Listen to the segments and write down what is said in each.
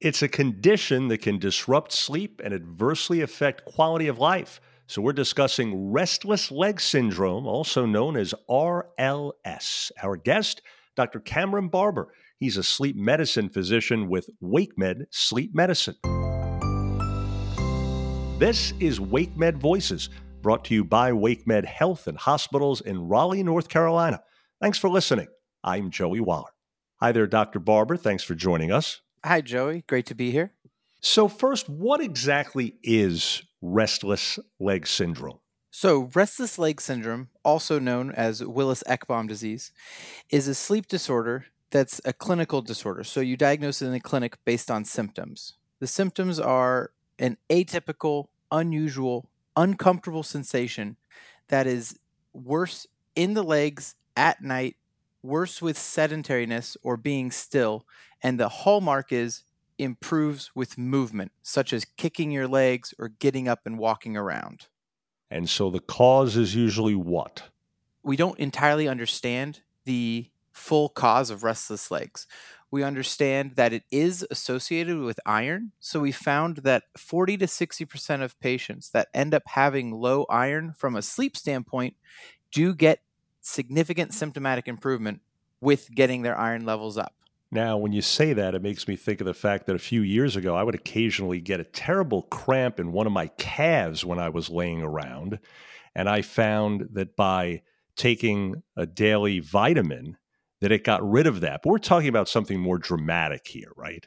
It's a condition that can disrupt sleep and adversely affect quality of life. So we're discussing restless leg syndrome, also known as RLS. Our guest, Dr. Cameron Barber. He's a sleep medicine physician with WakeMed Sleep Medicine. This is WakeMed Voices, brought to you by WakeMed Health and Hospitals in Raleigh, North Carolina. Thanks for listening. I'm Joey Waller. Hi there, Dr. Barber. Thanks for joining us. Hi, Joey. Great to be here. So first, what exactly is restless leg syndrome? So, restless leg syndrome, also known as Willis-Ekbom disease, is a sleep disorder that's a clinical disorder. So, you diagnose it in a clinic based on symptoms. The symptoms are an atypical, unusual, uncomfortable sensation that is worse in the legs at night, worse with sedentariness or being still, and the hallmark is improves with movement, such as kicking your legs or getting up and walking around. And so the cause is usually what? We don't entirely understand the full cause of restless legs. We understand that it is associated with iron. So we found that 40 to 60% of patients that end up having low iron from a sleep standpoint do get significant symptomatic improvement with getting their iron levels up. Now, when you say that, it makes me think of the fact that a few years ago, I would occasionally get a terrible cramp in one of my calves when I was laying around. And I found that by taking a daily vitamin, that it got rid of that. But we're talking about something more dramatic here, right?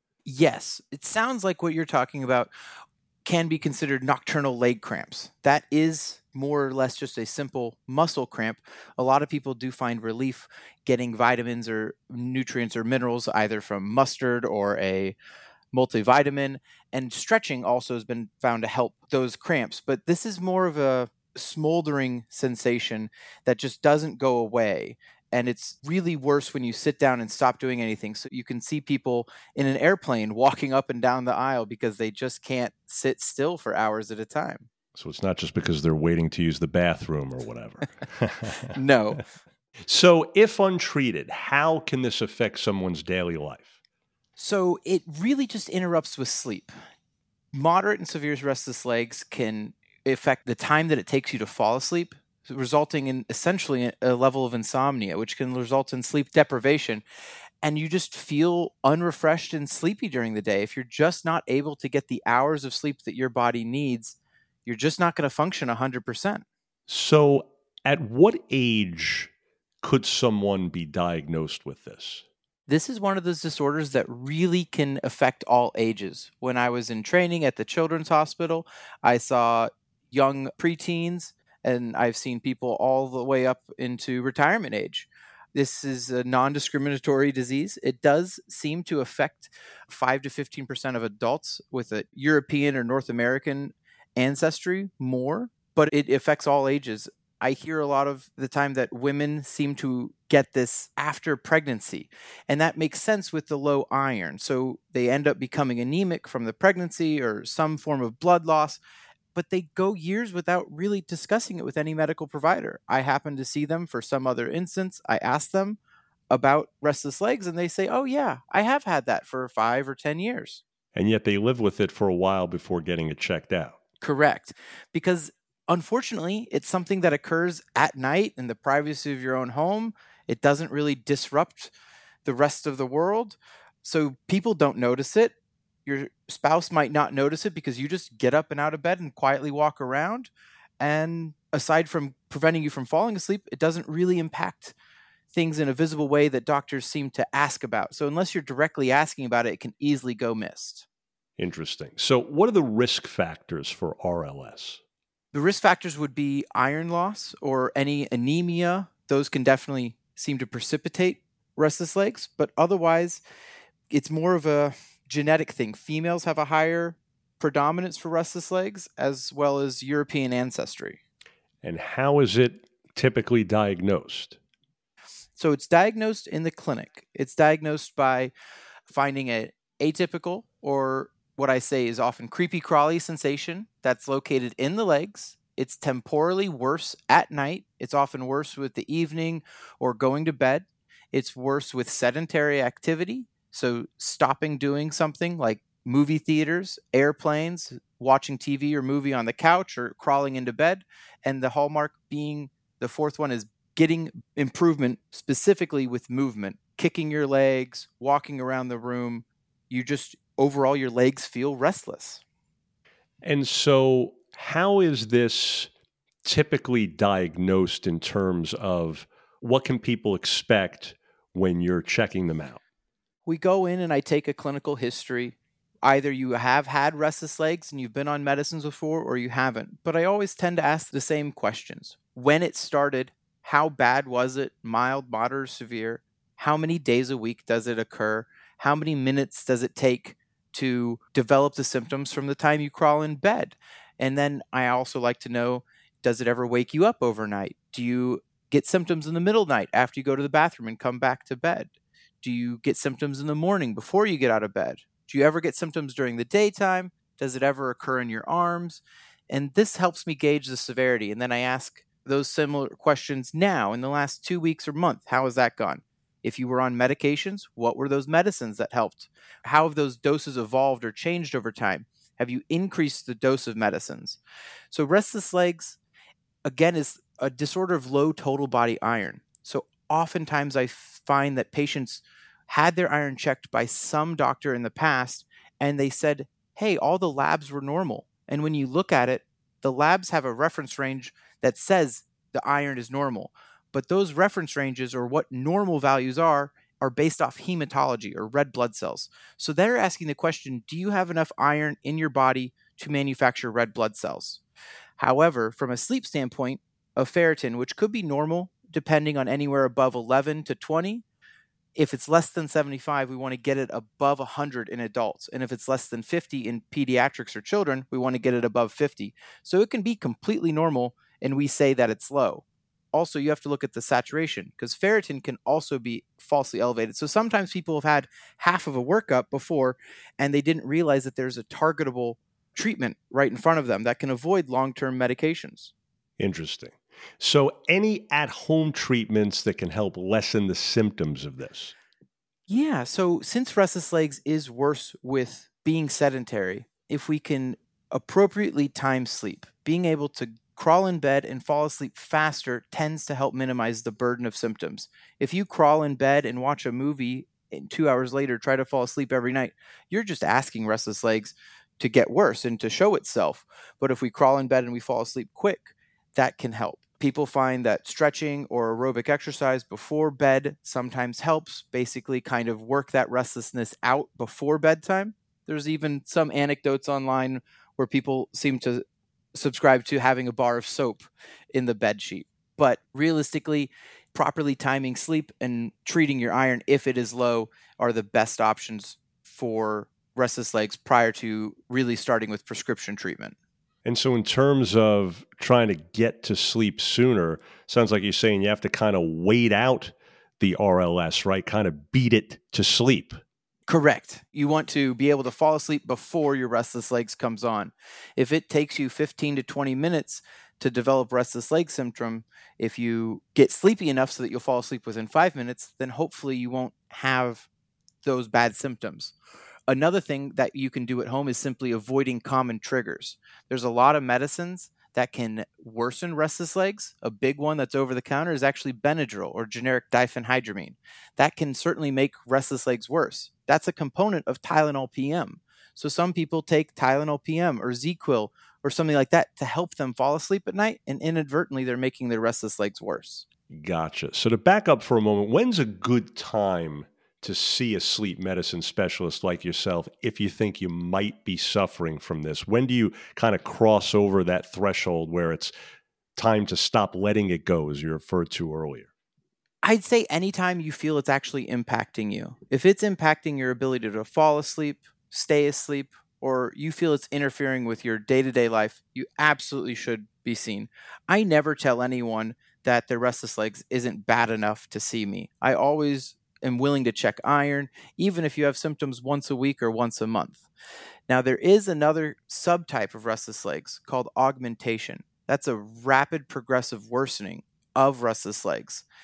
Yes, it sounds like what you're talking about can be considered nocturnal leg cramps. That is more or less just a simple muscle cramp. A lot of people do find relief getting vitamins or nutrients or minerals either from mustard or a multivitamin, and stretching also has been found to help those cramps. But this is more of a smoldering sensation that just doesn't go away. And it's really worse when you sit down and stop doing anything. So you can see people in an airplane walking up and down the aisle because they just can't sit still for hours at a time. So it's not just because they're waiting to use the bathroom or whatever. No. So if untreated, how can this affect someone's daily life? So it really just interrupts with sleep. Moderate and severe restless legs can affect the time that it takes you to fall asleep, resulting in essentially a level of insomnia, which can result in sleep deprivation. And you just feel unrefreshed and sleepy during the day. If you're just not able to get the hours of sleep that your body needs, you're just not going to function 100%. So at what age could someone be diagnosed with this? This is one of those disorders that really can affect all ages. When I was in training at the Children's Hospital, I saw young preteens, and I've seen people all the way up into retirement age. This is a non-discriminatory disease. It does seem to affect 5 to 15% of adults with a European or North American ancestry more, but it affects all ages. I hear a lot of the time that women seem to get this after pregnancy, and that makes sense with the low iron. So they end up becoming anemic from the pregnancy or some form of blood loss, but they go years without really discussing it with any medical provider. I happen to see them for some other instance. I ask them about restless legs, and they say, oh yeah, I have had that for 5 or 10 years. And yet they live with it for a while before getting it checked out. Correct. Because unfortunately, it's something that occurs at night in the privacy of your own home. It doesn't really disrupt the rest of the world. So people don't notice it. Your spouse might not notice it because you just get up and out of bed and quietly walk around. And aside from preventing you from falling asleep, it doesn't really impact things in a visible way that doctors seem to ask about. So unless you're directly asking about it, it can easily go missed. Interesting. So what are the risk factors for RLS? The risk factors would be iron loss or any anemia. Those can definitely seem to precipitate restless legs, but otherwise, it's more of a genetic thing. Females have a higher predominance for restless legs as well as European ancestry. And how is it typically diagnosed? So it's diagnosed in the clinic. It's diagnosed by finding an atypical or what I say is often creepy crawly sensation that's located in the legs. It's temporally worse at night. It's often worse with the evening or going to bed. It's worse with sedentary activity. So stopping doing something like movie theaters, airplanes, watching TV or movie on the couch, or crawling into bed. And the hallmark being the fourth one is getting improvement specifically with movement, kicking your legs, walking around the room. You just overall, your legs feel restless. And so, how is this typically diagnosed in terms of what can people expect when you're checking them out? We go in and I take a clinical history. Either you have had restless legs and you've been on medicines before, or you haven't. But I always tend to ask the same questions. When it started, how bad was it? Mild, moderate, severe? How many days a week does it occur? How many minutes does it take to develop the symptoms from the time you crawl in bed? And then I also like to know, does it ever wake you up overnight? Do you get symptoms in the middle of the night after you go to the bathroom and come back to bed? Do you get symptoms in the morning before you get out of bed? Do you ever get symptoms during the daytime? Does it ever occur in your arms? And this helps me gauge the severity. And then I ask those similar questions now in the last 2 weeks or month. How has that gone? If you were on medications, what were those medicines that helped? How have those doses evolved or changed over time? Have you increased the dose of medicines? So restless legs, again, is a disorder of low total body iron. So oftentimes I find that patients had their iron checked by some doctor in the past, and they said, hey, all the labs were normal. And when you look at it, the labs have a reference range that says the iron is normal. But those reference ranges, or what normal values are based off hematology or red blood cells. So they're asking the question, do you have enough iron in your body to manufacture red blood cells? However, from a sleep standpoint, a ferritin, which could be normal depending on anywhere above 11 to 20, if it's less than 75, we want to get it above 100 in adults. And if it's less than 50 in pediatrics or children, we want to get it above 50. So it can be completely normal, and we say that it's low. Also, you have to look at the saturation, because ferritin can also be falsely elevated. So sometimes people have had half of a workup before, and they didn't realize that there's a targetable treatment right in front of them that can avoid long-term medications. Interesting. So, any at-home treatments that can help lessen the symptoms of this? Yeah, so since restless legs is worse with being sedentary, if we can appropriately time sleep, being able to crawl in bed and fall asleep faster tends to help minimize the burden of symptoms. If you crawl in bed and watch a movie and 2 hours later try to fall asleep every night, you're just asking restless legs to get worse and to show itself. But if we crawl in bed and we fall asleep quick, that can help. People find that stretching or aerobic exercise before bed sometimes helps basically kind of work that restlessness out before bedtime. There's even some anecdotes online where people seem to subscribe to having a bar of soap in the bed sheet. But realistically, properly timing sleep and treating your iron if it is low are the best options for restless legs prior to really starting with prescription treatment. And so, in terms of trying to get to sleep sooner, sounds like you're saying you have to kind of wait out the RLS, right? Kind of beat it to sleep. Correct. You want to be able to fall asleep before your restless legs comes on. If it takes you 15 to 20 minutes to develop restless leg syndrome, if you get sleepy enough so that you'll fall asleep within 5 minutes, then hopefully you won't have those bad symptoms. Another thing that you can do at home is simply avoiding common triggers. There's a lot of medicines that can worsen restless legs. A big one that's over the counter is actually Benadryl or generic diphenhydramine. That can certainly make restless legs worse. That's a component of Tylenol PM. So some people take Tylenol PM or ZzzQuil or something like that to help them fall asleep at night, and inadvertently they're making their restless legs worse. Gotcha. So to back up for a moment, when's a good time to see a sleep medicine specialist like yourself if you think you might be suffering from this? When do you kind of cross over that threshold where it's time to stop letting it go, as you referred to earlier? I'd say anytime you feel it's actually impacting you. If it's impacting your ability to fall asleep, stay asleep, or you feel it's interfering with your day-to-day life, you absolutely should be seen. I never tell anyone that their restless legs isn't bad enough to see me. I always am willing to check iron, even if you have symptoms once a week or once a month. Now, there is another subtype of restless legs called augmentation. That's a rapid progressive worsening of restless legs.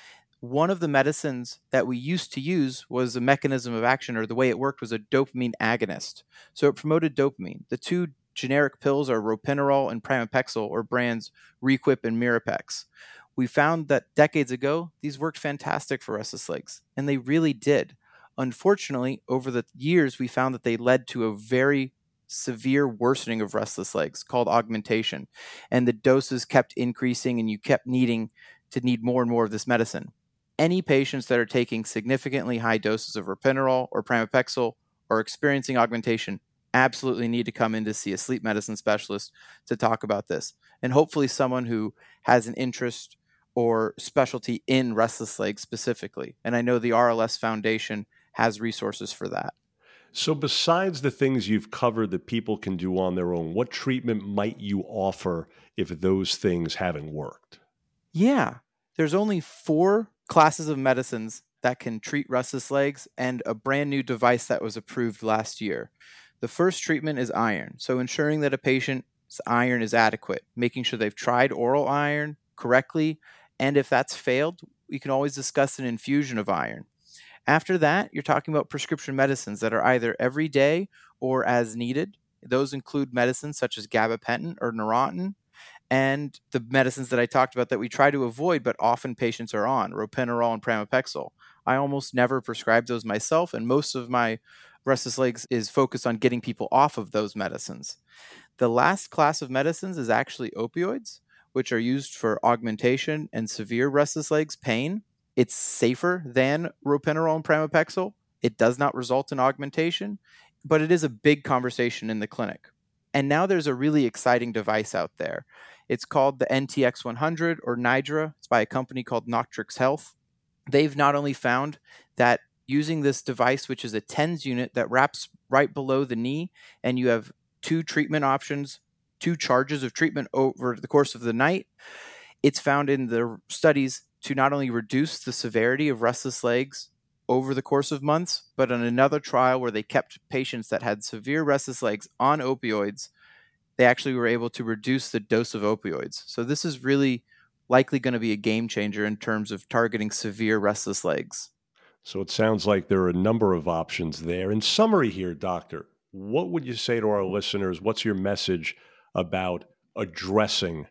one of the medicines that we used to use was a mechanism of action, or the way it worked was a dopamine agonist. So it promoted dopamine. The two generic pills are ropinirole and pramipexole, or brands Requip and Mirapex. We found that decades ago, these worked fantastic for restless legs, and they really did. Unfortunately, over the years, we found that they led to a very severe worsening of restless legs called augmentation, and the doses kept increasing, and you kept needing to need more and more of this medicine. Any patients that are taking significantly high doses of ropinirole or pramipexole or experiencing augmentation absolutely need to come in to see a sleep medicine specialist to talk about this, and hopefully someone who has an interest or specialty in restless legs specifically. And I know the RLS Foundation has resources for that. So besides the things you've covered that people can do on their own, what treatment might you offer if those things haven't worked? Yeah, there's only 4 classes of medicines that can treat restless legs, and a brand new device that was approved last year. The first treatment is iron. So ensuring that a patient's iron is adequate, making sure they've tried oral iron correctly. And if that's failed, we can always discuss an infusion of iron. After that, you're talking about prescription medicines that are either every day or as needed. Those include medicines such as gabapentin or Neurontin, and the medicines that I talked about that we try to avoid but often patients are on, ropinirole and pramipexole. I almost never prescribe those myself, and most of my restless legs is focused on getting people off of those medicines. The last class of medicines is actually opioids, which are used for augmentation and severe restless legs pain. It's safer than ropinirole and pramipexole. It does not result in augmentation, but it is a big conversation in the clinic. And now there's a really exciting device out there. It's called the NTX100 or Nidra. It's by a company called Noctrix Health. They've not only found that using this device, which is a TENS unit that wraps right below the knee, and you have 2 treatment options, 2 charges of treatment over the course of the night, it's found in the studies to not only reduce the severity of restless legs over the course of months, but in another trial where they kept patients that had severe restless legs on opioids, they actually were able to reduce the dose of opioids. So this is really likely going to be a game changer in terms of targeting severe restless legs. So it sounds like there are a number of options there. In summary here, doctor, what would you say to our listeners? What's your message about addressing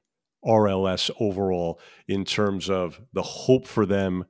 RLS overall in terms of the hope for them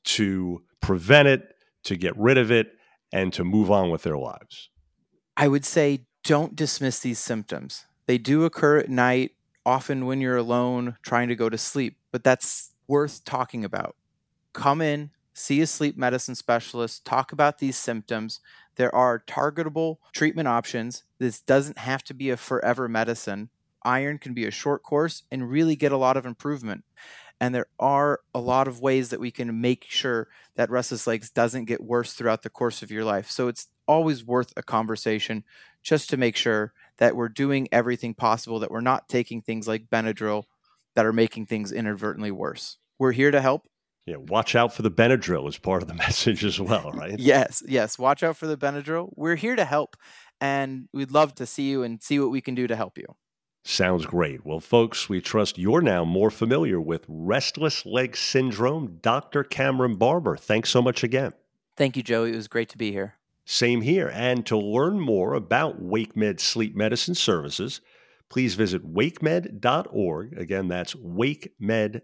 to prevent it, to get rid of it, and to move on with their lives? I would say don't dismiss these symptoms. They do occur at night, often when you're alone trying to go to sleep, but that's worth talking about. Come in, see a sleep medicine specialist, talk about these symptoms. There are targetable treatment options. This doesn't have to be a forever medicine. Iron can be a short course and really get a lot of improvement. And there are a lot of ways that we can make sure that restless legs doesn't get worse throughout the course of your life. So it's always worth a conversation just to make sure that we're doing everything possible, that we're not taking things like Benadryl that are making things inadvertently worse. We're here to help. Yeah, watch out for the Benadryl as part of the message as well, right? Yes. Watch out for the Benadryl. We're here to help, and we'd love to see you and see what we can do to help you. Sounds great. Well, folks, we trust you're now more familiar with restless leg syndrome. Dr. Cameron Barber, thanks so much again. Thank you, Joey. It was great to be here. Same here. And to learn more about WakeMed Sleep Medicine Services, please visit wakemed.org. Again, that's wakemed.org.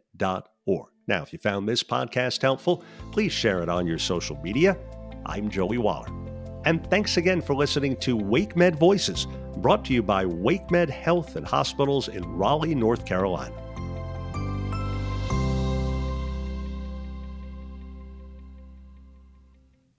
Now, if you found this podcast helpful, please share it on your social media. I'm Joey Waller. And thanks again for listening to WakeMed Voices, brought to you by WakeMed Health and Hospitals in Raleigh, North Carolina.